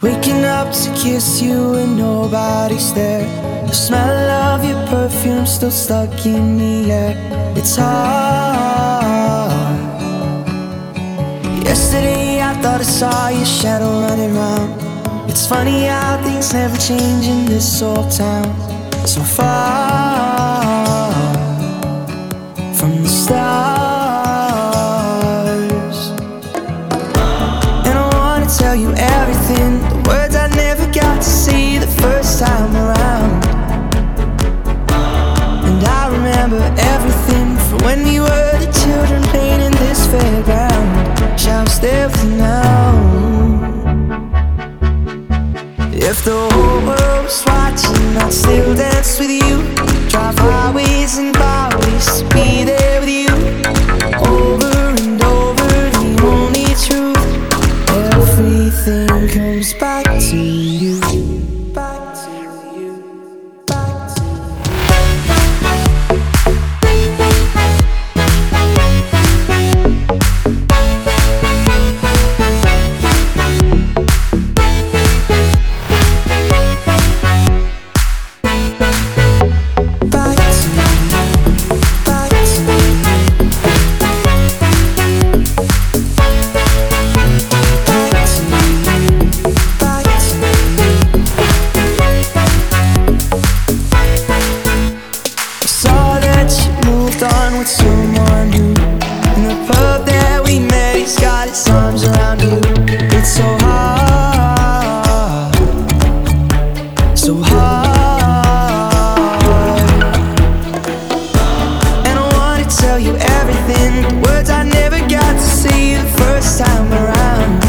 Waking up to kiss you and nobody's there. The smell of your perfume still stuck in the air. It's hard. Yesterday I thought I saw your shadow running round. It's funny how things never change in this old town. So far from the stars. And I wanna tell you everything, the words I never got to say the first time around. And I remember everything from when we were the children playing in this fairground. Shall we stay with you now? If the whole world was watching, I'd still dance with you. Drive highways and byways, be there with you. Over and over, the only truth. Everything comes back to you. Back to you. Back to you. With someone new, in the pub that we met, he's got his arms around you. It's so hard, so hard. And I wanna tell you everything, the words I never got to say the first time around.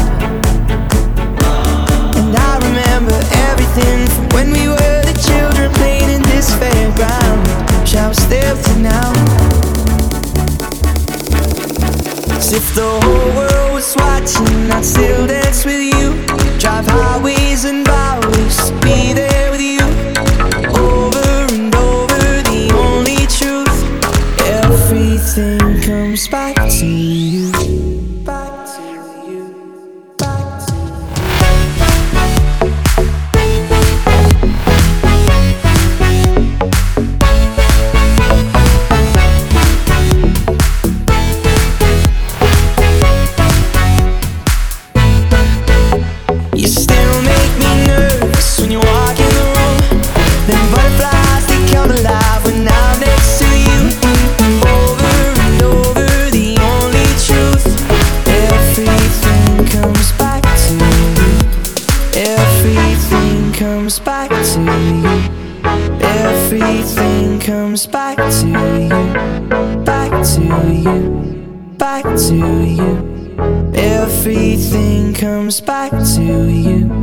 And I remember everything from when we were the children playing in this fairground. Shall we stay with you now? If the whole world was watching, I'd still dance with you. Drive highways and byways, be there with you. Over and over, the only truth. Everything comes back to you. Back to you. Back to you. You still make me nervous when you walk in the room. Them butterflies, they come alive when I'm next to you. Over and over, the only truth. Everything comes back to you. Everything comes back to you. Everything comes back to you. Back to you. Back to you. Everything comes back to you.